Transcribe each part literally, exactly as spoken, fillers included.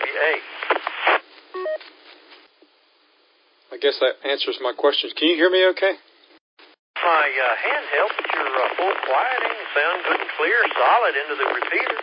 W A. I guess that answers my questions. Can you hear me okay? My uh, handheld, but you're uh, full quieting, sound good and clear, solid into the repeater.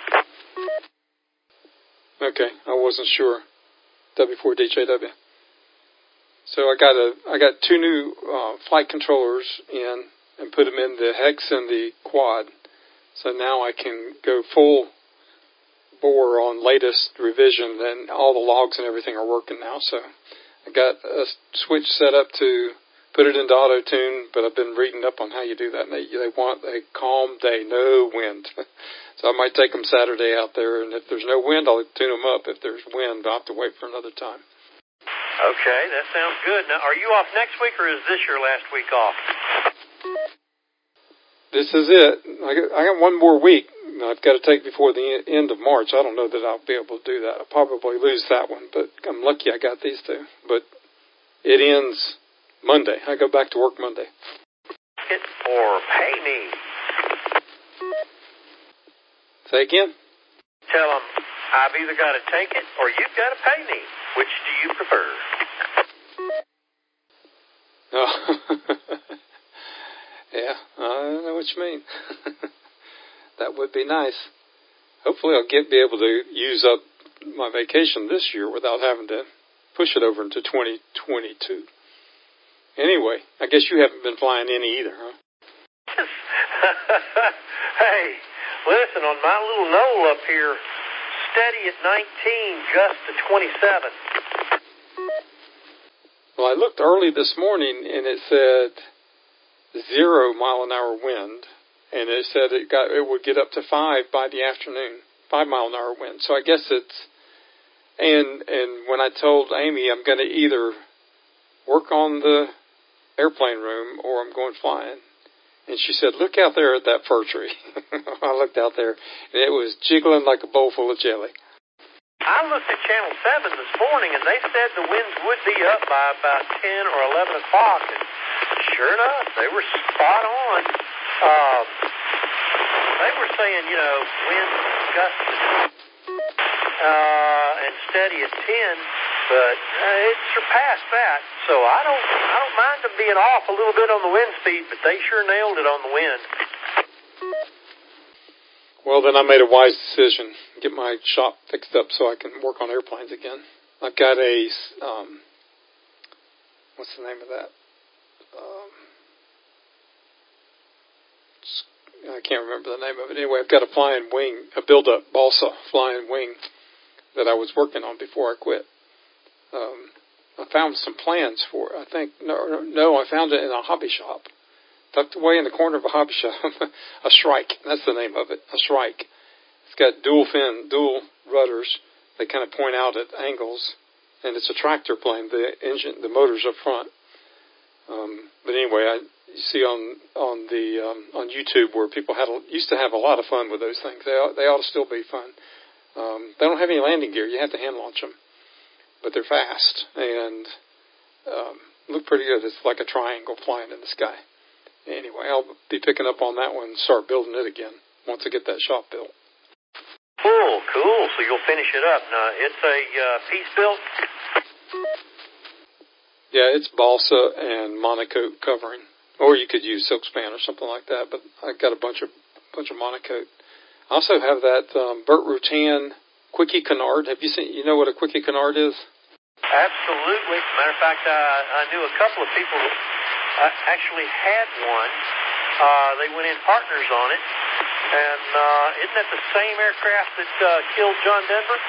Okay, I wasn't sure. W four D J W. So I got a, I got two new uh, flight controllers in and put them in the hex and the quad. So now I can go full bore on latest revision, and all the logs and everything are working now. So I got a switch set up to put it into auto tune, but I've been reading up on how you do that. And they, they want a calm day, no wind. So I might take them Saturday out there, and if there's no wind, I'll tune them up. If there's wind, I'll have to wait for another time. Okay, that sounds good. Now, are you off next week, or is this your last week off? This is it. I got, I got one more week I've got to take before the end of March. I don't know that I'll be able to do that. I'll probably lose that one, but I'm lucky I got these two. But it ends Monday. I go back to work Monday. It or pay me. Say again? Tell them I've either got to take it or you've got to pay me. Which do you prefer? Oh. Yeah, I know what you mean. That would be nice. Hopefully I'll get be able to use up my vacation this year without having to push it over into twenty twenty-two. Anyway, I guess you haven't been flying any either, huh? Hey, listen, on my little knoll up here, steady at nineteen, just to twenty-seven. Well, I looked early this morning, and it said zero mile an hour wind, and it said it got it would get up to five by the afternoon, five mile an hour wind. So I guess it's and and when I told Amy I'm going to either work on the airplane room or I'm going flying, and she said, "Look out there at that fir tree." I looked out there, and it was jiggling like a bowl full of jelly. I looked at Channel seven this morning, and they said the winds would be up by about ten or eleven o'clock. And sure enough, they were spot on. Um, they were saying, you know, wind gusts uh, and steady at ten, but uh, it surpassed that. So I don't, I don't mind them being off a little bit on the wind speed, but they sure nailed it on the wind. Well, then I made a wise decision. Get my shop fixed up so I can work on airplanes again. I've got a, um, what's the name of that? Um, I can't remember the name of it. Anyway, I've got a flying wing, a build-up balsa flying wing that I was working on before I quit. Um, I found some plans for it. I think, no, no, I found it in a hobby shop. Tucked away in the corner of a hobby shop, a Shrike. That's the name of it, a Shrike. It's got dual fin, dual rudders. They kind of point out at angles, and it's a tractor plane. The engine, the motor's up front. Um, but anyway, I you see on on the um, on YouTube where people had a, used to have a lot of fun with those things. They ought, they ought to still be fun. Um, they don't have any landing gear. You have to hand launch them, but they're fast and um, look pretty good. It's like a triangle flying in the sky. Anyway, I'll be picking up on that one and start building it again once I get that shop built. Cool, cool. So you'll finish it up. Now, it's a uh, piece built? Yeah, it's balsa and monocoat covering. Or you could use silk span or something like that, but I got a bunch of bunch of monocoat. I also have that um, Burt Rutan Quickie Canard. Have you seen, you know what a Quickie Canard is? Absolutely. Matter of fact, I, I knew a couple of people that uh, actually had one. Uh, they went in partners on it. And uh, isn't that the same aircraft that uh, killed John Denver?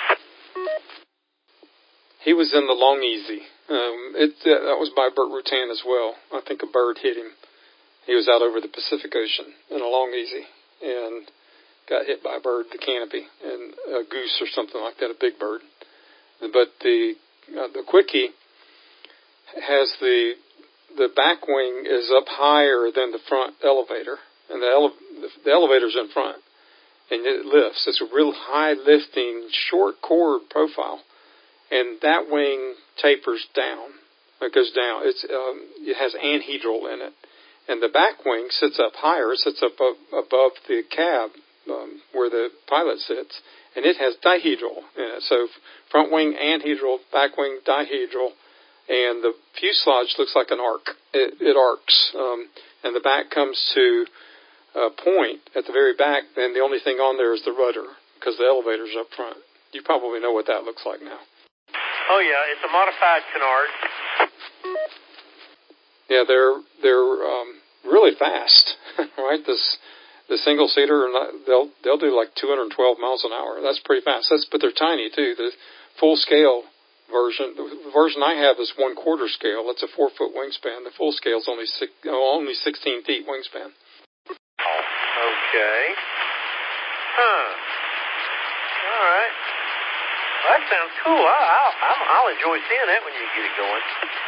He was in the Long Easy. Um, it, uh, that was by Burt Rutan as well. I think a bird hit him. He was out over the Pacific Ocean in a Long Easy and got hit by a bird, the canopy, and a goose or something like that, a big bird. But the uh, the Quickie has the the back wing is up higher than the front elevator, and the, ele- the elevator's in front, and it lifts. It's a real high lifting, short chord profile, and that wing tapers down. It goes down. It's um, it has anhedral in it, and the back wing sits up higher. It sits up above the cab um, where the pilot sits, and it has dihedral in it. So front wing anhedral, back wing dihedral, and the fuselage looks like an arc. It, it arcs, um, and the back comes to a point at the very back. Then the only thing on there is the rudder because the elevator's up front. You probably know what that looks like now. Oh yeah, it's a modified canard. Yeah, they're they're um, really fast, right? This the single seater, they'll they'll do like two hundred twelve miles an hour. That's pretty fast. That's but they're tiny too. The full scale version, the version I have is one quarter scale. It's a four foot wingspan. The full scale is only six, oh, only sixteen feet wingspan. Okay. Huh. All right. Well, that sounds cool. I, I'll, I'll enjoy seeing that when you get it going.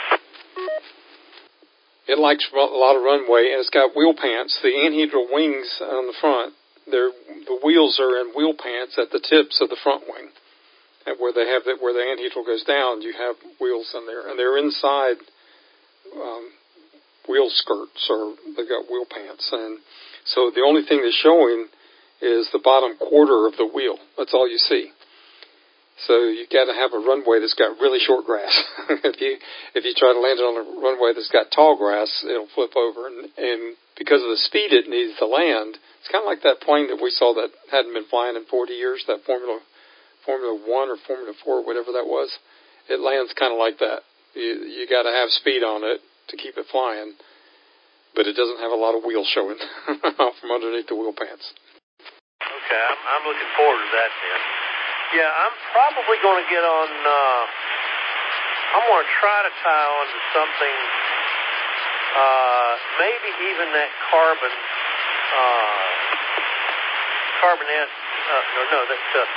It likes a lot of runway, and it's got wheel pants. The anhedral wings on the front, they're, the wheels are in wheel pants at the tips of the front wing. And where they have that, where the anhedral goes down, you have wheels in there, and they're inside um, wheel skirts, or they've got wheel pants. And so the only thing that's showing is the bottom quarter of the wheel. That's all you see. So you got to have a runway that's got really short grass. if you if you try to land it on a runway that's got tall grass, it'll flip over. And, and because of the speed it needs to land, it's kind of like that plane that we saw that hadn't been flying in forty years, that Formula Formula One or Formula Four, whatever that was. It lands kind of like that. You you got to have speed on it to keep it flying, but it doesn't have a lot of wheels showing from underneath the wheel pants. Okay, I'm, I'm looking forward to that then. Yeah, I'm probably going to get on, uh, I'm going to try to tie on to something, uh, maybe even that carbon, uh, carbonate, uh, no, no, that's, uh,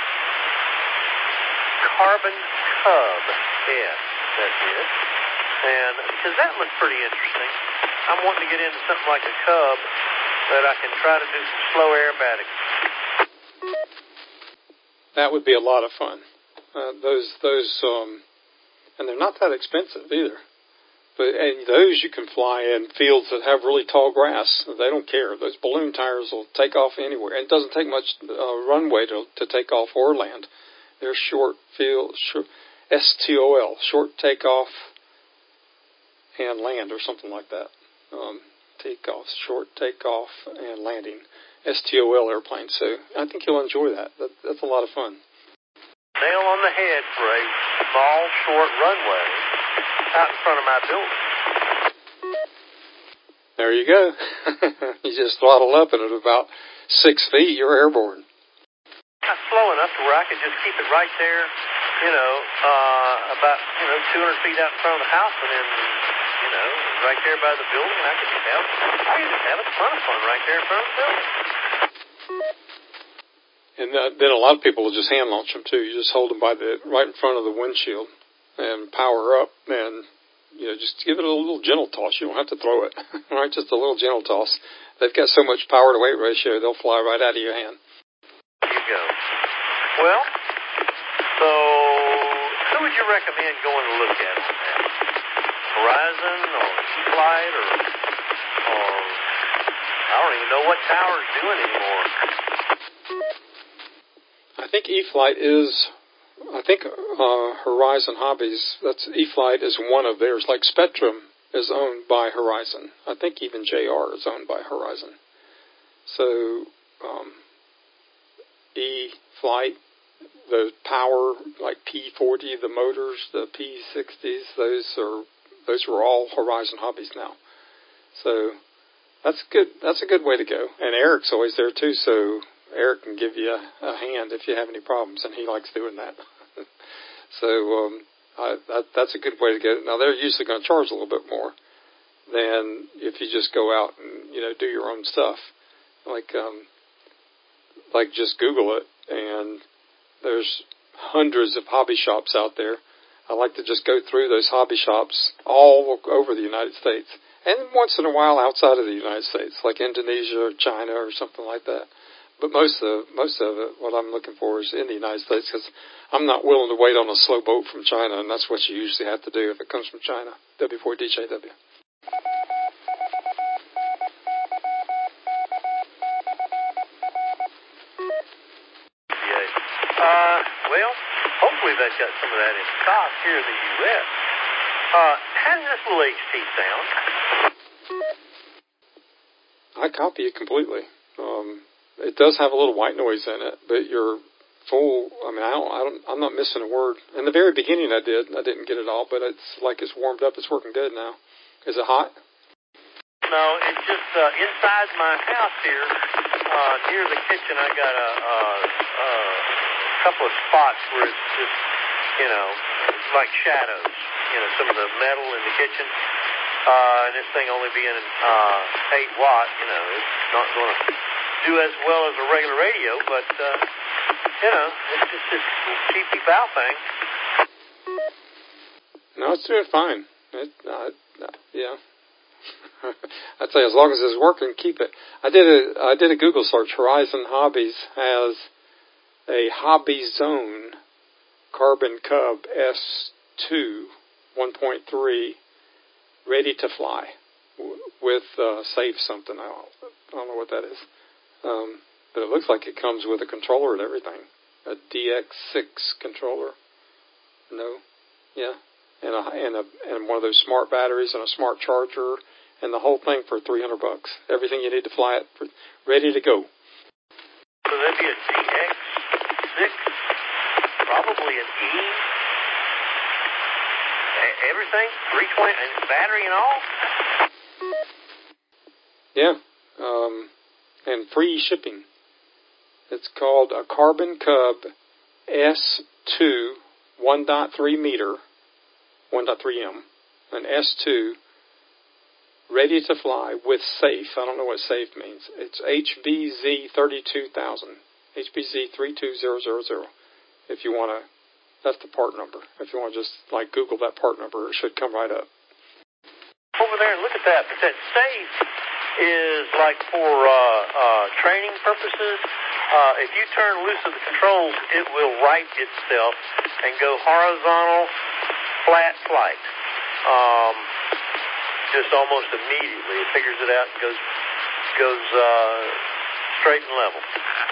carbon cub. Yeah, that's it. And, because that looks pretty interesting. I'm wanting to get into something like a cub that I can try to do some slow aerobatics. That would be a lot of fun. Uh, those, those, um, and they're not that expensive either. But and those you can fly in fields that have really tall grass. They don't care. Those balloon tires will take off anywhere, and it doesn't take much uh, runway to to take off or land. They're short field, short, S T O L, short takeoff and land, or something like that. Um, takeoff, short takeoff and landing. S T O L airplane, so I think you'll enjoy that. that. That's a lot of fun. Nail on the head for a small, short runway out in front of my building. There you go. You just throttle up, and at about six feet, you're airborne. Not slow enough to where I could just keep it right there, you know, uh, about, you know, two hundred feet out in front of the house, and then, you know, right there by the building, I could just have, I could just have a ton of fun right there in front of the building. And uh, then a lot of people will just hand launch them too. You just hold them by the right in front of the windshield and power up, and you know just give it a little gentle toss. You don't have to throw it, right? Just a little gentle toss. They've got so much power to weight ratio, they'll fly right out of your hand. There you go. Well, so who would you recommend going to look at on that? Horizon or E-Flight or or I don't even know what tower's doing anymore. I think E-Flight is, I think uh, Horizon Hobbies, that's E-Flight is one of theirs. Like Spectrum is owned by Horizon. I think even J R is owned by Horizon. So um, E-Flight, the power, like P forty, the motors, the P sixties, those are those are all Horizon Hobbies now. So that's good. That's a good way to go. And Eric's always there too, so Eric can give you a, a hand if you have any problems, and he likes doing that. so um, I, that, that's a good way to go. Now, they're usually going to charge a little bit more than if you just go out and, you know, do your own stuff. Like, um, like just Google it, and there's hundreds of hobby shops out there. I like to just go through those hobby shops all over the United States, and once in a while outside of the United States, like Indonesia or China or something like that. But most of most of it, what I'm looking for is in the United States, because I'm not willing to wait on a slow boat from China, and that's what you usually have to do if it comes from China. W four D J W. they've got some of that in stock here in the U S Uh, how does this little H T sound? I copy it completely. Um, it does have a little white noise in it, but you're full. I mean, I don't, I don't, I'm not missing a word. In the very beginning, I did. I didn't get it all, but it's like it's warmed up. It's working good now. Is it hot? No, it's just uh, inside my house here, uh, near the kitchen. I got a, a, a couple of spots where it's just, you know, like shadows. You know, some of the metal in the kitchen. Uh, and this thing only being uh, eight watt, you know, it's not going to do as well as a regular radio, but, uh, you know, it's just this cheapy bow thing. No, it's doing fine. It, uh, yeah. I'd say as long as it's working, keep it. I did a I did a Google search. Horizon Hobbies has a Hobby Zone Carbon Cub S two one point three ready to fly with uh, Safe something. I don't, I don't know what that is. Um, but it looks like it comes with a controller and everything. A D X six controller. No? Yeah. And a, and a and one of those smart batteries and a smart charger and the whole thing for three hundred bucks. Everything you need to fly it, for, ready to go. So that'd be a D X six, probably an E. Everything, three twenty, and battery and all? Yeah, um, and free shipping. It's called a Carbon Cub S two one point three meter, one point three M, an S two ready to fly with Safe. I don't know what Safe means. It's H B Z thirty-two thousand, H B Z three two zero zero zero, if you want to. That's the part number. If you want to just, like, Google that part number, it should come right up. Over there and look at that. But that Safe is, like, for uh, uh, training purposes. Uh, if you turn loose of the controls, it will right itself and go horizontal, flat flight. Um, just almost immediately. It figures it out and goes, goes uh, straight and level.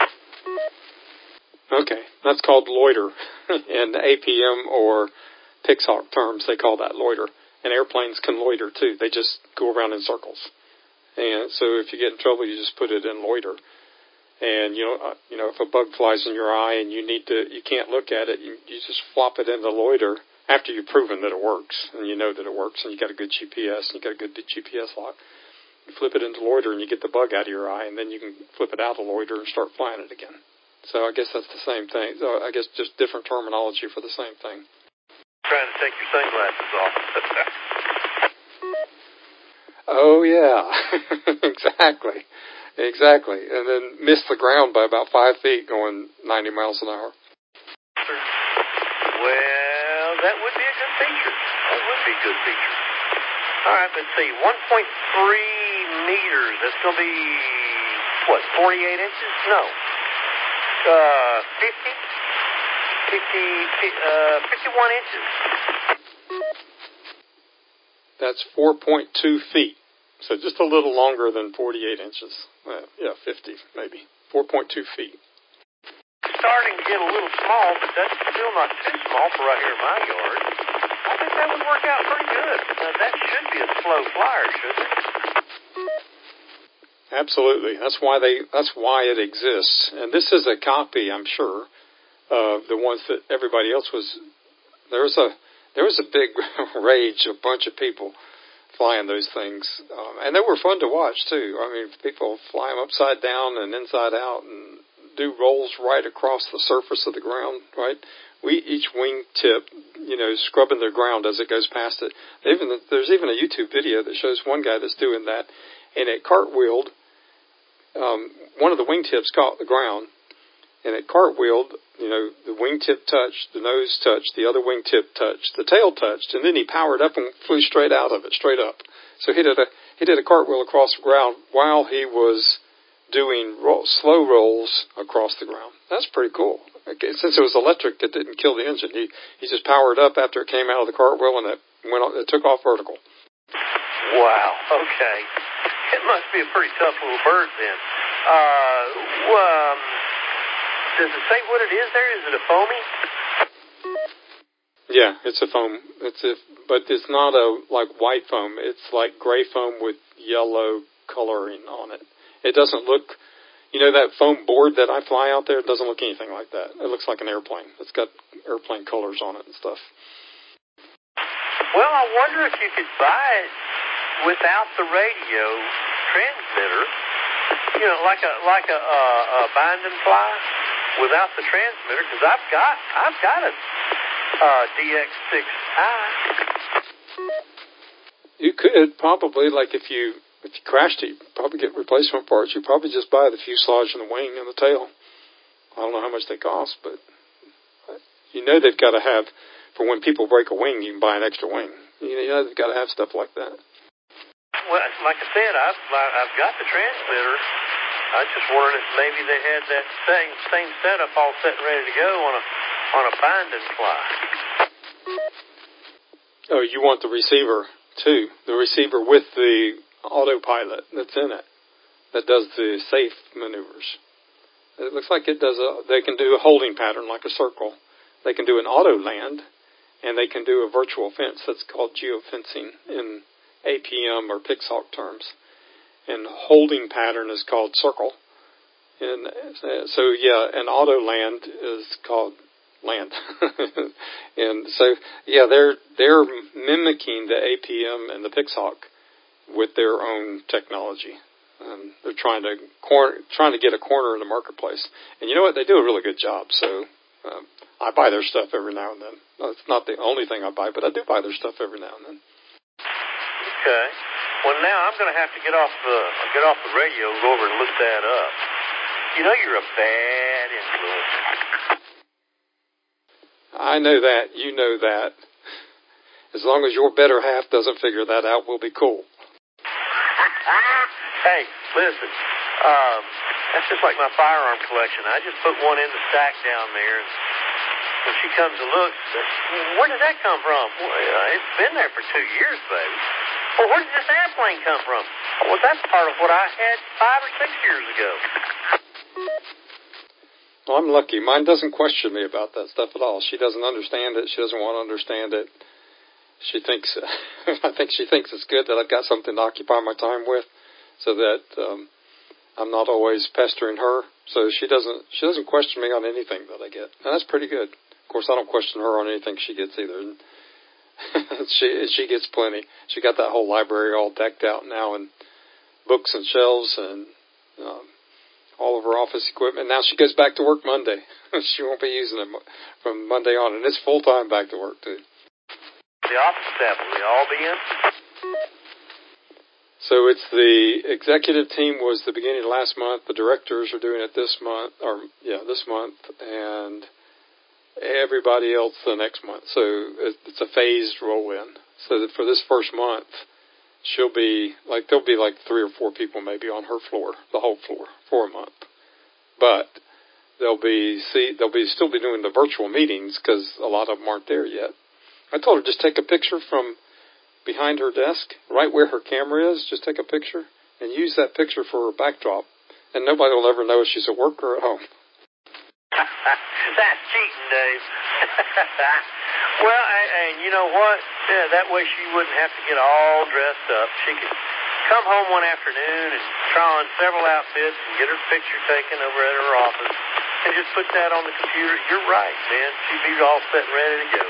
Okay, that's called loiter. In A P M or Pixar terms, they call that loiter. And airplanes can loiter too. They just go around in circles. And so if you get in trouble, you just put it in loiter. And you know, uh, you know, if a bug flies in your eye and you need to, you can't look at it, you, you just flop it into loiter after you've proven that it works and you know that it works and you got a good G P S and you got a good G P S lock. You flip it into loiter and you get the bug out of your eye, and then you can flip it out of loiter and start flying it again. So I guess that's the same thing. So I guess just different terminology for the same thing. Trying to take your sunglasses off. Oh, yeah. Exactly. Exactly. And then miss the ground by about five feet going ninety miles an hour. Well, that would be a good feature. That would be a good feature. All right, let's see. one point three meters. That's going to be, what, forty-eight inches? No. Uh, fifty, fifty, uh, fifty-one inches. That's four point two feet. So just a little longer than forty-eight inches. Uh, yeah, fifty maybe. four point two feet. Starting to get a little small, but that's still not too small for right here in my yard. I think that would work out pretty good. Uh, that should be a slow flyer, shouldn't it? Absolutely. That's why they. That's why it exists. And this is a copy, I'm sure, of the ones that everybody else was. There was a there was a big rage, a bunch of people flying those things, um, and they were fun to watch too. I mean, people fly them upside down and inside out, and do rolls right across the surface of the ground. Right. We each wing tip, you know, scrubbing the ground as it goes past it. Even there's even a YouTube video that shows one guy that's doing that, and it cartwheeled. Um, one of the wingtips caught the ground, and it cartwheeled. You know, the wingtip touched, the nose touched, the other wingtip touched, the tail touched, and then he powered up and flew straight out of it, straight up. So he did a he did a cartwheel across the ground while he was doing roll, slow rolls across the ground. That's pretty cool. Okay, since it was electric, it didn't kill the engine. He he just powered up after it came out of the cartwheel, and it went on, it took off vertical. Wow. Okay. It must be a pretty tough little bird then. Uh, um, does it say what it is there? Is it a foamy? Yeah, it's a foam. It's a, but it's not a like white foam. It's like gray foam with yellow coloring on it. It doesn't look, you know, that foam board that I fly out there. It doesn't look anything like that. It looks like an airplane. It's got airplane colors on it and stuff. Well, I wonder if you could buy it without the radio transmitter. You know, like a like a, a, a bind and fly without the transmitter. Because I've got I've got a uh, D X six I. You could probably, like if you if you crashed it, you'd probably get replacement parts. You probably just buy the fuselage and the wing and the tail. I don't know how much they cost, but you know they've got to have, for when people break a wing, you can buy an extra wing. You know they've got to have stuff like that. Well, like I said, I've I've got the transmitter. I was just wondering if maybe they had that same same setup all set and ready to go on a on a bind and fly. Oh, you want the receiver too? The receiver with the autopilot that's in it that does the safe maneuvers. It looks like it does a. They can do a holding pattern like a circle. They can do an auto land, and they can do a virtual fence. That's called geofencing in A P M or Pixhawk terms. And holding pattern is called circle. And so, yeah, an auto land is called land. And so, yeah, they're they're mimicking the A P M and the Pixhawk with their own technology. Um, they're trying to corner, trying to get a corner in the marketplace. And you know what? They do a really good job. So um, I buy their stuff every now and then. It's not the only thing I buy, but I do buy their stuff every now and then. Okay. Well, now I'm going to have to get off the get off the radio and go over and look that up. You know you're a bad influence. I know that. You know that. As long as your better half doesn't figure that out, we'll be cool. Hey, listen. Um, that's just like my firearm collection. I just put one in the stack down there, and when she comes to look, says, where did that come from? Well, it's been there for two years, baby. Well, where did this airplane come from? Well, that's part of what I had five or six years ago. Well, I'm lucky. Mine doesn't question me about that stuff at all. She doesn't understand it. She doesn't want to understand it. She thinks, I think she thinks it's good that I've got something to occupy my time with, so that um, I'm not always pestering her. So she doesn't, she doesn't question me on anything that I get, and that's pretty good. Of course, I don't question her on anything she gets either. And she she gets plenty. She got that whole library all decked out now, and books and shelves and um, all of her office equipment. Now she goes back to work Monday. She won't be using it from Monday on, and it's full time back to work too. The office staff, will they all be in? So it's the executive team was the beginning of last month. The directors are doing it this month, or yeah, this month, and everybody else the next month. So it's a phased roll in. So that for this first month, she'll be like there'll be like three or four people maybe on her floor, the whole floor, for a month. But they'll be see they'll be still be doing the virtual meetings because a lot of them aren't there yet. I told her just take a picture from behind her desk, right where her camera is. Just take a picture and use that picture for her backdrop, and nobody will ever know if she's at work or at home. That's cheating, Dave. Well, and, and you know what? Yeah, that way she wouldn't have to get all dressed up. She could come home one afternoon and try on several outfits and get her picture taken over at her office and just put that on the computer. You're right, man. She'd be all set and ready to go.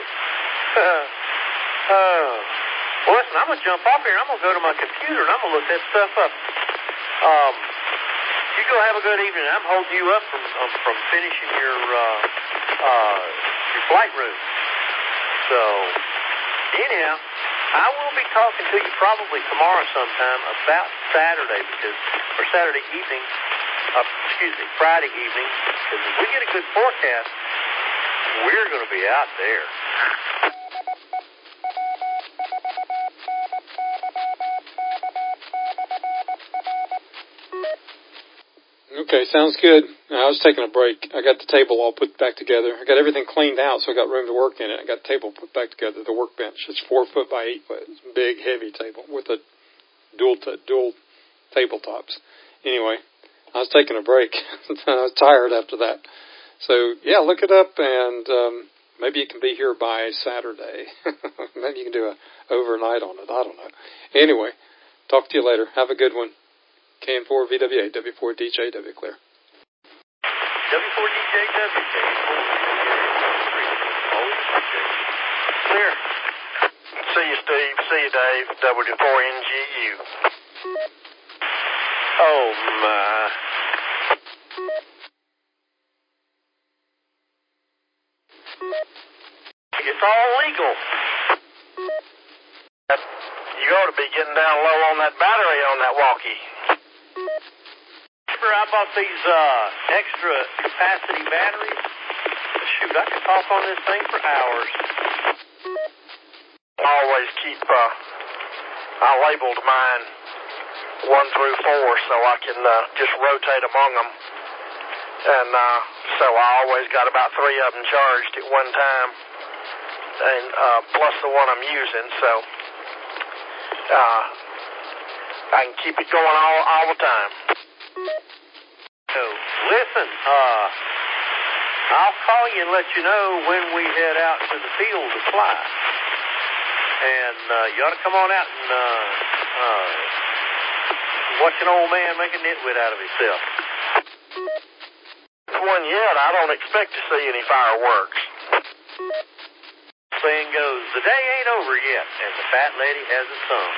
Oh. Well, listen, I'm going to jump off here. I'm going to go to my computer and I'm going to look that stuff up. Um, you go have a good evening. I'm holding you up from um, from finishing your uh, uh, your flight room. So, anyhow, I will be talking to you probably tomorrow sometime about Saturday because, or Saturday evening, uh, excuse me, Friday evening, because if we get a good forecast, we're going to be out there. Okay, sounds good. I was taking a break. I got the table all put back together. I got everything cleaned out, so I got room to work in it. I got the table put back together, the workbench. It's four foot by eight foot. It's a big, heavy table with a dual t- dual tabletops. Anyway, I was taking a break. I was tired after that. So, yeah, look it up, and um, maybe it can be here by Saturday. Maybe you can do a overnight on it. I don't know. Anyway, talk to you later. Have a good one. K N four V W A, W four D J W, clear. W four D J W, clear. See you, Steve. See you, Dave. W four N G U. Oh, my. It's all legal. You ought to be getting down low on that battery on that walkie. Remember I bought these uh, extra capacity batteries? Shoot, I could talk on this thing for hours. I always keep, uh, I labeled mine one through four so I can uh, just rotate among them. And uh, so I always got about three of them charged at one time, and uh, plus the one I'm using, so uh, I can keep it going all, all the time. So, listen, uh, I'll call you and let you know when we head out to the field to fly. And uh, you ought to come on out and uh, uh, watch an old man make a nitwit out of himself. One yet, I don't expect to see any fireworks. Saying goes, the day ain't over yet, and the fat lady hasn't sung.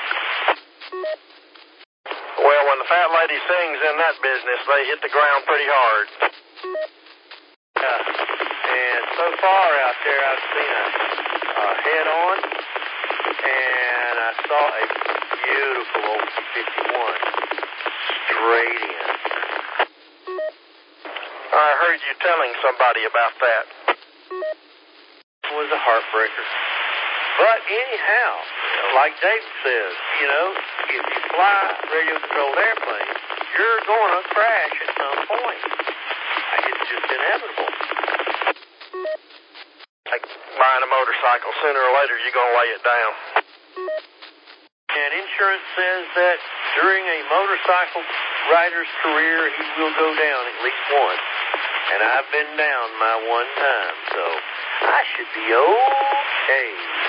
Well, when the fat lady sings in that business, they hit the ground pretty hard. Uh, and so far out there, I've seen a, a head-on, and I saw a beautiful old fifty-one straight in. I heard you telling somebody about that. It was a heartbreaker. But anyhow, like David says, you know, if you fly radio-controlled airplanes, you're going to crash at some point. It's just inevitable. Like buying a motorcycle, sooner or later you're going to lay it down. And insurance says that during a motorcycle rider's career, he will go down at least once. And I've been down my one time, so I should be okay.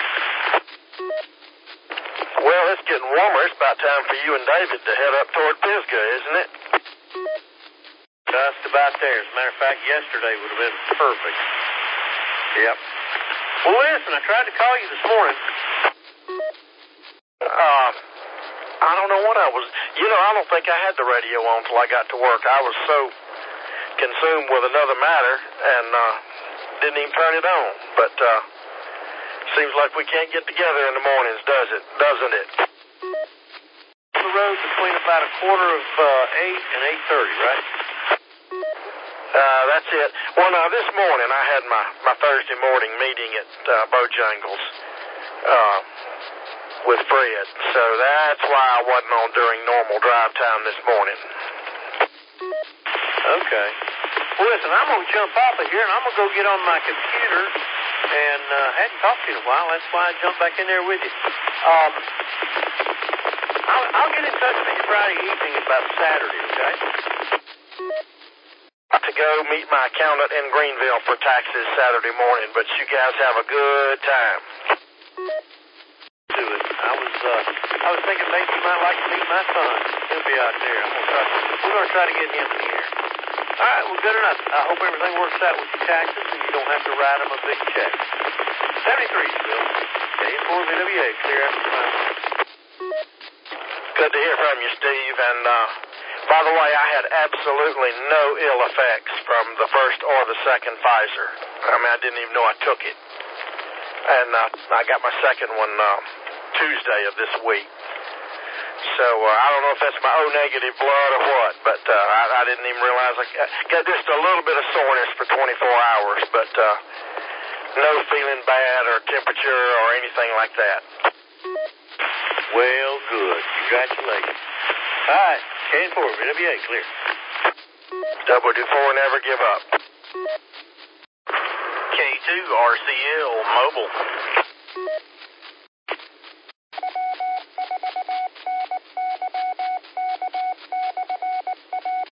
Well, it's getting warmer. It's about time for you and David to head up toward Pisgah, isn't it? Just about there. As a matter of fact, yesterday would have been perfect. Yep. Well, listen, I tried to call you this morning. Uh, I don't know what I was... You know, I don't think I had the radio on till I got to work. I was so consumed with another matter and uh, didn't even turn it on. But uh, seems like we can't get together in the mornings, does it? Doesn't it? The road between about a quarter of uh, eight and eight thirty, right? Uh, that's it. Well, now, this morning I had my, my Thursday morning meeting at uh, Bojangles uh, with Fred, so that's why I wasn't on during normal drive time this morning. Okay. Well, listen, I'm going to jump off of here, and I'm going to go get on my computer, and uh, hadn't talked to you in a while. That's why I jumped back in there with you. Um, I'll, I'll get in touch with you Friday evening about Saturday, okay? To go meet my accountant in Greenville for taxes Saturday morning, but you guys have a good time. Do it. I was, uh, I was thinking maybe you might like to meet my son. He'll be out there. I'm gonna try, we're going to try to get him in here. All right, well, good enough. I hope everything works out with your taxes and you don't have to write him a big check. seventy-three, Bill. K N four V W A, clear after five. Good to hear from you, Steve. And, uh, by the way, I had absolutely no ill effects from the first or the second Pfizer. I mean, I didn't even know I took it. And uh, I got my second one uh, Tuesday of this week. So uh, I don't know if that's my O negative blood or what, but uh, I, I didn't even realize I got just a little bit of soreness for twenty-four hours, but uh, no feeling bad or temperature or anything like that. Well, good. Congratulations. All right, K N four V W A, clear. W four, never give up. K two R C L, mobile.